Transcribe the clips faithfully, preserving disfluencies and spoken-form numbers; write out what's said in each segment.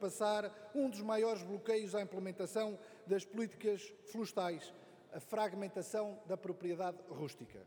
ultrapassar um dos maiores bloqueios à implementação das políticas florestais, a fragmentação da propriedade rústica.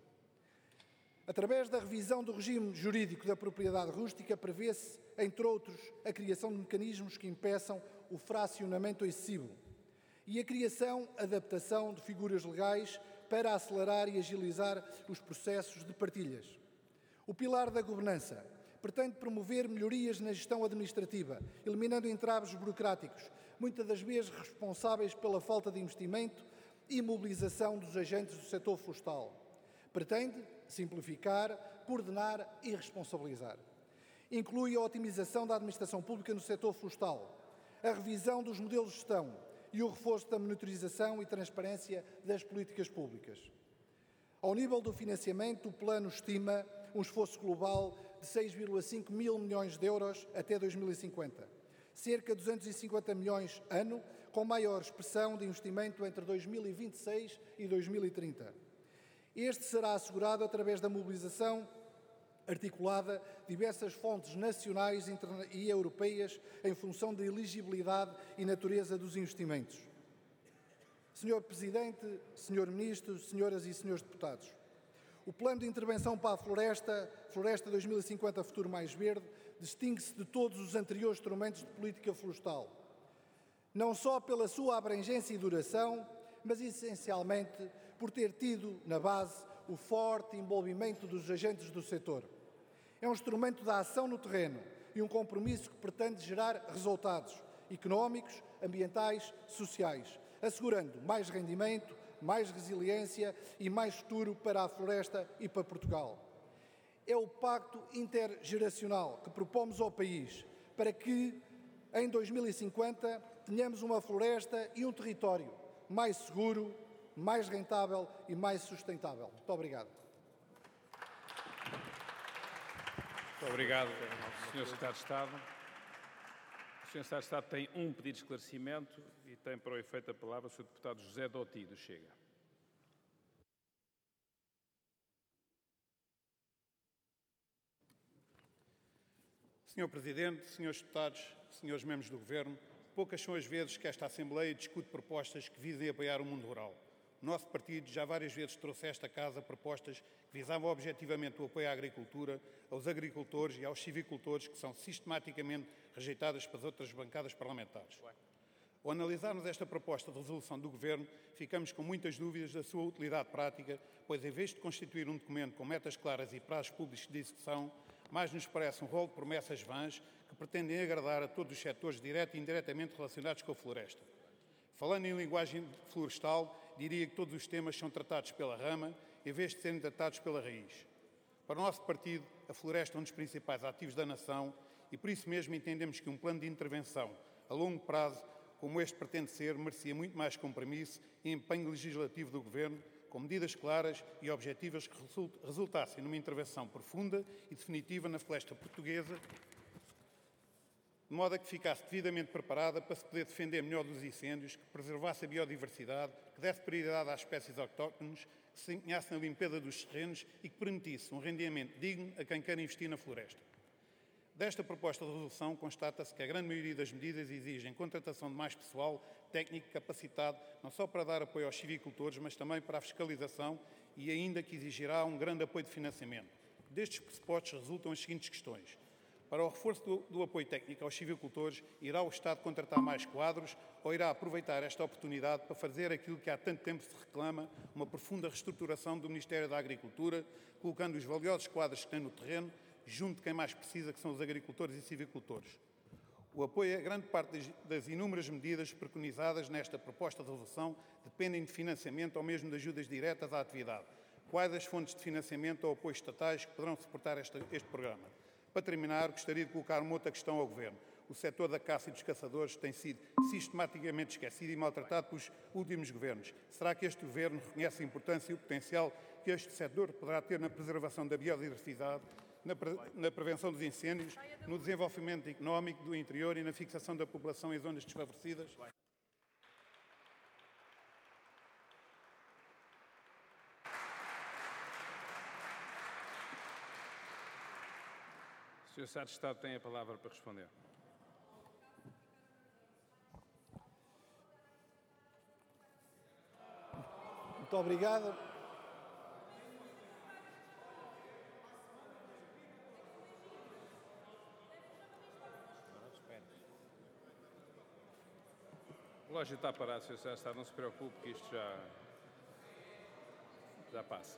Através da revisão do regime jurídico da propriedade rústica, prevê-se, entre outros, a criação de mecanismos que impeçam o fracionamento excessivo e a criação, adaptação de figuras legais para acelerar e agilizar os processos de partilhas. O pilar da governança pretende promover melhorias na gestão administrativa, eliminando entraves burocráticos, muitas das vezes responsáveis pela falta de investimento e mobilização dos agentes do setor florestal. Pretende simplificar, coordenar e responsabilizar. Inclui a otimização da administração pública no setor florestal, a revisão dos modelos de gestão e o reforço da monitorização e transparência das políticas públicas. Ao nível do financiamento, o plano estima um esforço global de seis vírgula cinco mil milhões de euros até dois mil e cinquenta, cerca de duzentos e cinquenta milhões ano, com maior expressão de investimento entre dois mil e vinte e seis e dois mil e trinta. Este será assegurado através da mobilização articulada de diversas fontes nacionais e europeias em função da elegibilidade e natureza dos investimentos. senhor Presidente, senhor Ministro, senhoras e senhores deputados, o Plano de Intervenção para a Floresta, Floresta dois mil e cinquenta Futuro Mais Verde, distingue-se de todos os anteriores instrumentos de política florestal, não só pela sua abrangência e duração, mas essencialmente por ter tido, na base, o forte envolvimento dos agentes do setor. É um instrumento da ação no terreno e um compromisso que pretende gerar resultados económicos, ambientais, sociais, assegurando mais rendimento, mais resiliência e mais futuro para a floresta e para Portugal. É o pacto intergeracional que propomos ao país para que, em dois mil e cinquenta, tenhamos uma floresta e um território mais seguro, mais rentável e mais sustentável. Muito obrigado. Muito obrigado, senhor Secretário de Estado. O senhor Secretário de Estado tem um pedido de esclarecimento e tem para o efeito a palavra o senhor Deputado José Dotti, do Chega. senhor Presidente, senhores Deputados, senhores Membros do Governo, poucas são as vezes que esta Assembleia discute propostas que visem apoiar o mundo rural. O nosso partido já várias vezes trouxe a esta Casa propostas que visavam objetivamente o apoio à agricultura, aos agricultores e aos civicultores, que são sistematicamente rejeitadas pelas outras bancadas parlamentares. Ao analisarmos esta proposta de resolução do Governo, ficamos com muitas dúvidas da sua utilidade prática, pois, em vez de constituir um documento com metas claras e prazos públicos de execução, mais nos parece um rol de promessas vãs que pretendem agradar a todos os setores direto e indiretamente relacionados com a floresta. Falando em linguagem florestal, diria que todos os temas são tratados pela rama, em vez de serem tratados pela raiz. Para o nosso partido, a floresta é um dos principais ativos da nação e, por isso mesmo, entendemos que um plano de intervenção a longo prazo, como este pretende ser, merecia muito mais compromisso e empenho legislativo do Governo, com medidas claras e objetivas que resultassem numa intervenção profunda e definitiva na floresta portuguesa, de modo a que ficasse devidamente preparada para se poder defender melhor dos incêndios, que preservasse a biodiversidade, que desse prioridade às espécies autóctones, que se empenhasse na limpeza dos terrenos e que permitisse um rendimento digno a quem quer investir na floresta. Desta proposta de resolução constata-se que a grande maioria das medidas exigem contratação de mais pessoal técnico capacitado, não só para dar apoio aos civicultores, mas também para a fiscalização e ainda que exigirá um grande apoio de financiamento. Destes pressupostos resultam as seguintes questões. Para o reforço do, do apoio técnico aos civicultores, irá o Estado contratar mais quadros ou irá aproveitar esta oportunidade para fazer aquilo que há tanto tempo se reclama, uma profunda reestruturação do Ministério da Agricultura, colocando os valiosos quadros que tem no terreno junto de quem mais precisa, que são os agricultores e civicultores. O apoio a grande parte das, das inúmeras medidas preconizadas nesta proposta de resolução dependem de financiamento ou mesmo de ajudas diretas à atividade. Quais as fontes de financiamento ou apoio estatais que poderão suportar esta, este programa? Para terminar, gostaria de colocar uma outra questão ao Governo. O setor da caça e dos caçadores tem sido sistematicamente esquecido e maltratado pelos últimos governos. Será que este Governo reconhece a importância e o potencial que este setor poderá ter na preservação da biodiversidade, na, pre na prevenção dos incêndios, no desenvolvimento económico do interior e na fixação da população em zonas desfavorecidas? O senhor Secretário de Estado tem a palavra para responder. Muito obrigado. O relógio está parado, senhor Secretário de Estado, não se preocupe que isto já, já passa.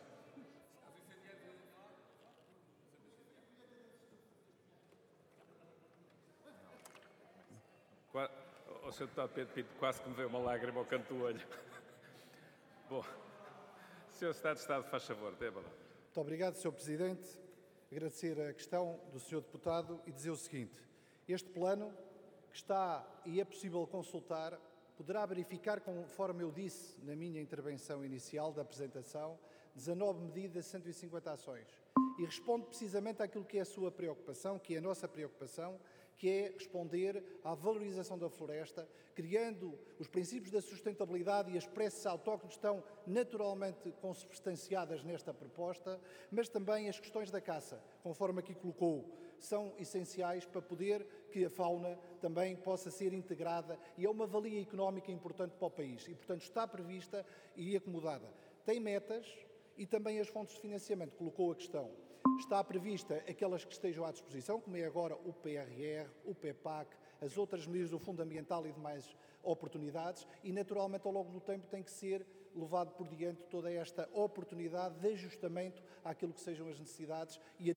O senhor Deputado Pedro Pinto, quase que me veio uma lágrima ao canto do olho. Bom, senhor Secretário de Estado, faz favor, dê a palavra. Muito obrigado, senhor Presidente. Agradecer a questão do senhor Deputado e dizer o seguinte. Este plano, que está e é possível consultar, poderá verificar, conforme eu disse na minha intervenção inicial da apresentação, dezanove medidas, cento e cinquenta ações. E responde precisamente àquilo que é a sua preocupação, que é a nossa preocupação, que é responder à valorização da floresta, criando os princípios da sustentabilidade e as preces autóctones estão naturalmente consubstanciadas nesta proposta, mas também as questões da caça, conforme aqui colocou, são essenciais para poder que a fauna também possa ser integrada e é uma valia económica importante para o país e, portanto, está prevista e acomodada. Tem metas e também as fontes de financiamento, colocou a questão. Está prevista aquelas que estejam à disposição, como é agora o P R R, o PEPAC, as outras medidas do Fundo Ambiental e demais oportunidades e, naturalmente, ao longo do tempo tem que ser levado por diante toda esta oportunidade de ajustamento àquilo que sejam as necessidades e a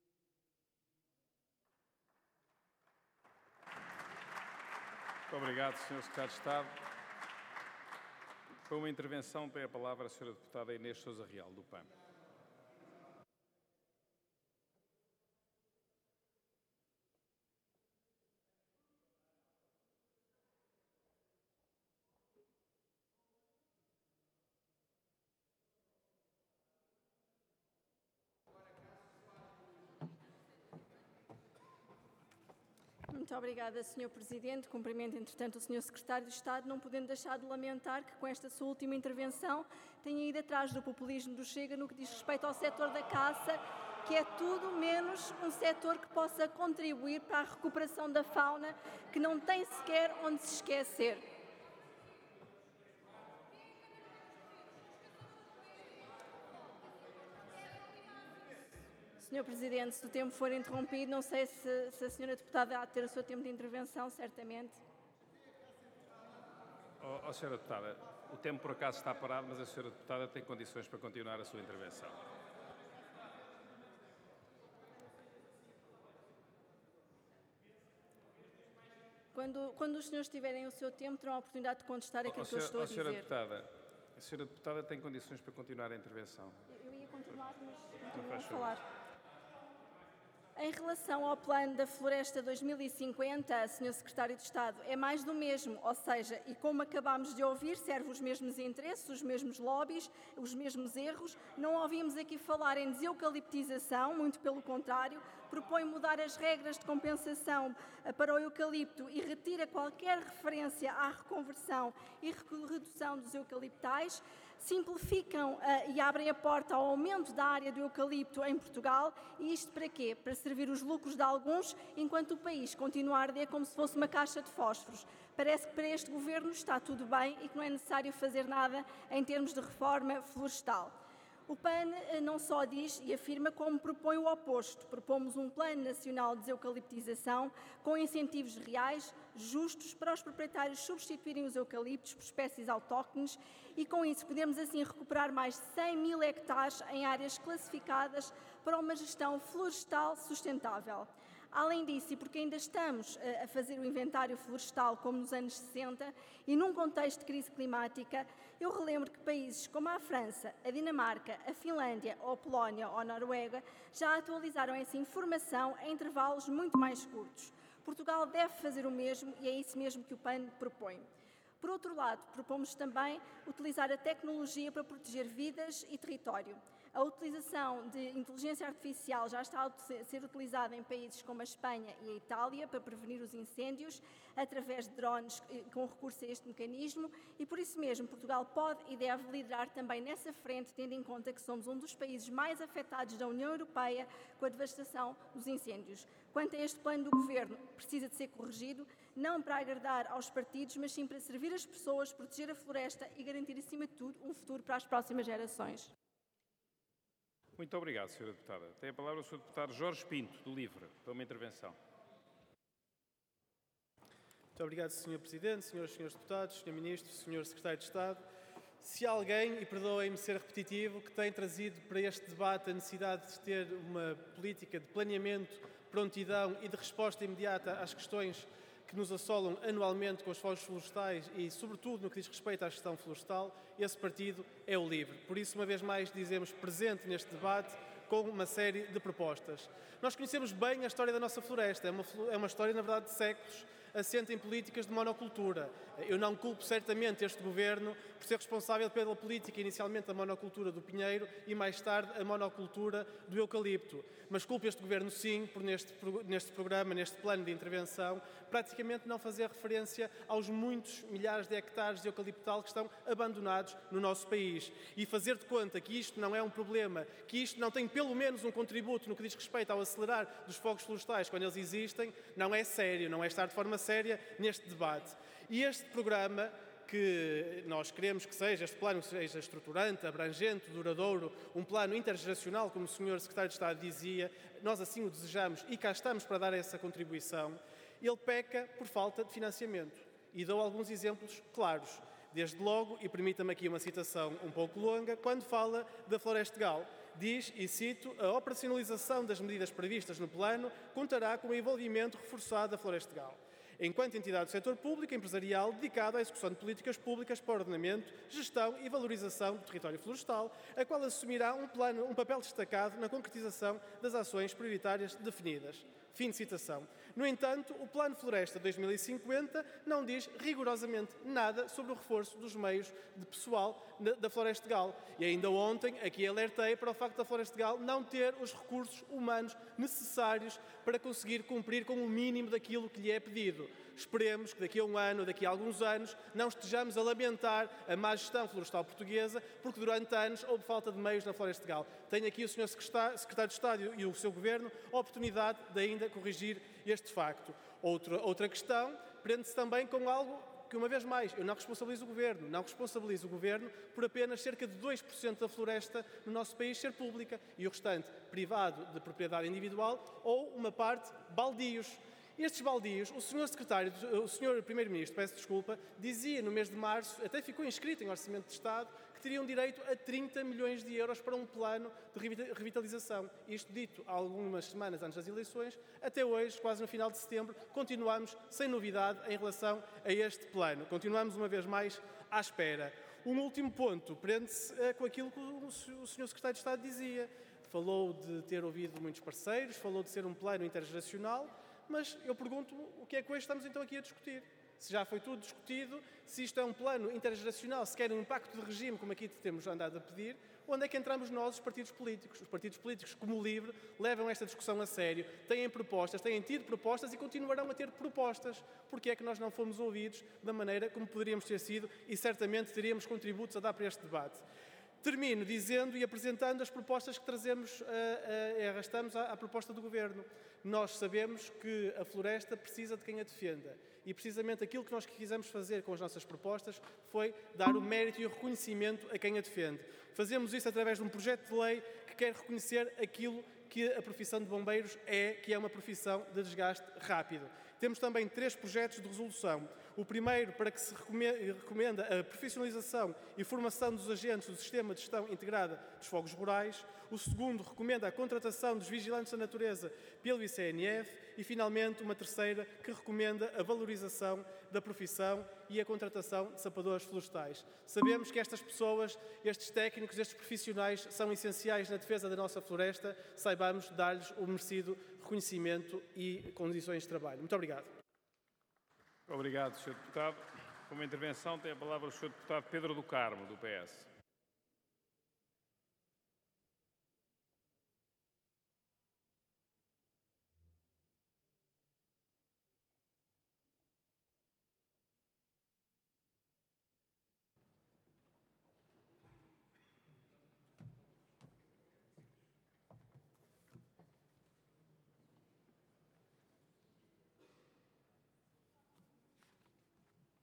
Muito obrigado, senhor Secretário de Estado. Para uma intervenção, tem a palavra a senhora Deputada Inês Sousa Real, do P A N. Muito obrigada, senhor Presidente. Cumprimento, entretanto, o senhor Secretário de Estado, não podendo deixar de lamentar que, com esta sua última intervenção, tenha ido atrás do populismo do Chega no que diz respeito ao setor da caça, que é tudo menos um setor que possa contribuir para a recuperação da fauna, que não tem sequer onde se esquecer. senhor Presidente, se o tempo for interrompido, não sei se, se a senhora Deputada há de ter o seu tempo de intervenção, certamente. Oh, oh, senhora Deputada, o tempo por acaso está parado, mas a senhora Deputada tem condições para continuar a sua intervenção. Quando, quando os senhores tiverem o seu tempo, terão a oportunidade de contestar aquilo oh, que eu estou oh, a dizer. senhora Deputada, a senhora Deputada tem condições para continuar a intervenção. Eu ia continuar, mas continuo a falar. Em relação ao plano da Floresta dois mil e cinquenta, senhor Secretário de Estado, é mais do mesmo, ou seja, e como acabámos de ouvir, serve os mesmos interesses, os mesmos lobbies, os mesmos erros. Não ouvimos aqui falar em deseucaliptização, muito pelo contrário, propõe mudar as regras de compensação para o eucalipto e retira qualquer referência à reconversão e redução dos eucaliptais. Simplificam uh, e abrem a porta ao aumento da área do eucalipto em Portugal. E isto para quê? Para servir os lucros de alguns, enquanto o país continua a arder como se fosse uma caixa de fósforos. Parece que para este governo está tudo bem e que não é necessário fazer nada em termos de reforma florestal. O P A N não só diz e afirma, como propõe o oposto. Propomos um Plano Nacional de Deseucaliptização com incentivos reais, justos, para os proprietários substituírem os eucaliptos por espécies autóctones e, com isso, podemos assim recuperar mais de cem mil hectares em áreas classificadas para uma gestão florestal sustentável. Além disso, e porque ainda estamos a fazer o inventário florestal como nos anos sessenta e num contexto de crise climática, eu relembro que países como a França, a Dinamarca, a Finlândia, ou a Polónia ou a Noruega já atualizaram essa informação em intervalos muito mais curtos. Portugal deve fazer o mesmo e é isso mesmo que o P A N propõe. Por outro lado, propomos também utilizar a tecnologia para proteger vidas e território. A utilização de inteligência artificial já está a ser utilizada em países como a Espanha e a Itália para prevenir os incêndios através de drones com recurso a este mecanismo e, por isso mesmo, Portugal pode e deve liderar também nessa frente, tendo em conta que somos um dos países mais afetados da União Europeia com a devastação dos incêndios. Quanto a este plano do Governo, precisa de ser corrigido, não para agradar aos partidos, mas sim para servir as pessoas, proteger a floresta e garantir, acima de tudo, um futuro para as próximas gerações. Muito obrigado, senhora Deputada. Tem a palavra o senhor Deputado Jorge Pinto, do LIVRE, para uma intervenção. Muito obrigado, senhor Presidente, senhoras e senhores deputados, senhor Ministro, senhor Secretário de Estado. Se alguém, e perdoem-me ser repetitivo, que tem trazido para este debate a necessidade de ter uma política de planeamento, prontidão e de resposta imediata às questões que nos assolam anualmente com os fogos florestais e, sobretudo, no que diz respeito à gestão florestal, esse partido é o LIVRE. Por isso, uma vez mais, dizemos presente neste debate com uma série de propostas. Nós conhecemos bem a história da nossa floresta. É uma, é uma história, na verdade, de séculos, assente em políticas de monocultura. Eu não culpo certamente este Governo por ser responsável pela política, inicialmente, da monocultura do pinheiro e, mais tarde, a monocultura do eucalipto. Mas culpo este Governo, sim, por neste, neste programa, neste plano de intervenção, praticamente não fazer referência aos muitos milhares de hectares de eucaliptal que estão abandonados no nosso país. E fazer de conta que isto não é um problema, que isto não tem pelo menos um contributo no que diz respeito ao acelerar dos fogos florestais quando eles existem, não é sério, não é estar de forma séria neste debate. E este programa, que nós queremos que seja, este plano seja estruturante, abrangente, duradouro, um plano intergeracional, como o senhor Secretário de Estado dizia, nós assim o desejamos e cá estamos para dar essa contribuição, ele peca por falta de financiamento. E dou alguns exemplos claros. Desde logo, e permita-me aqui uma citação um pouco longa, quando fala da Floresta Gal, diz, e cito, a operacionalização das medidas previstas no plano contará com o envolvimento reforçado da Floresta Gal, enquanto entidade do setor público e empresarial dedicada à execução de políticas públicas para o ordenamento, gestão e valorização do território florestal, a qual assumirá um, plano, um papel destacado na concretização das ações prioritárias definidas. Fim de citação. No entanto, o Plano Floresta dois mil e cinquenta não diz rigorosamente nada sobre o reforço dos meios de pessoal da Floresta Gal. E ainda ontem aqui alertei para o facto da Floresta Gal não ter os recursos humanos necessários para conseguir cumprir com o mínimo daquilo que lhe é pedido. Esperemos que daqui a um ano, daqui a alguns anos, não estejamos a lamentar a má gestão florestal portuguesa, porque durante anos houve falta de meios na Floresta Gal. Tenho aqui o senhor Secretário de Estado e o seu Governo a oportunidade de ainda corrigir este facto. Outra, outra questão prende-se também com algo que, uma vez mais, eu não responsabilizo o Governo. Não responsabilizo o Governo por apenas cerca de dois por cento da floresta no nosso país ser pública e o restante privado de propriedade individual ou uma parte baldios. Estes baldios, o senhor Secretário, o senhor Primeiro-Ministro, peço desculpa, dizia no mês de março, até ficou inscrito em Orçamento de Estado, que teriam direito a trinta milhões de euros para um plano de revitalização. Isto dito há algumas semanas antes das eleições, até hoje, quase no final de setembro, continuamos sem novidade em relação a este plano. Continuamos, uma vez mais, à espera. Um último ponto prende-se com aquilo que o senhor Secretário de Estado dizia. Falou de ter ouvido muitos parceiros, falou de ser um plano intergeracional, mas eu pergunto o que é que hoje estamos então aqui a discutir. Se já foi tudo discutido, se isto é um plano intergeracional, se quer um impacto de regime, como aqui temos andado a pedir, onde é que entramos nós, os partidos políticos? Os partidos políticos, como o LIVRE, levam esta discussão a sério, têm propostas, têm tido propostas e continuarão a ter propostas. Porque é que nós não fomos ouvidos da maneira como poderíamos ter sido e certamente teríamos contributos a dar para este debate? Termino dizendo e apresentando as propostas que trazemos e arrastamos à, à proposta do Governo. Nós sabemos que a floresta precisa de quem a defenda e precisamente aquilo que nós quisemos fazer com as nossas propostas foi dar o mérito e o reconhecimento a quem a defende. Fazemos isso através de um projeto de lei que quer reconhecer aquilo que a profissão de bombeiros é, que é uma profissão de desgaste rápido. Temos também três projetos de resolução. O primeiro, para que se recomenda a profissionalização e formação dos agentes do Sistema de Gestão Integrada dos Fogos Rurais. O segundo, recomenda a contratação dos vigilantes da natureza pelo I C N F. E, finalmente, uma terceira, que recomenda a valorização da profissão e a contratação de sapadores florestais. Sabemos que estas pessoas, estes técnicos, estes profissionais são essenciais na defesa da nossa floresta. Saibamos dar-lhes o merecido reconhecimento e condições de trabalho. Muito obrigado. Obrigado, senhor Deputado. Com uma intervenção tem a palavra o senhor Deputado Pedro do Carmo, do P S.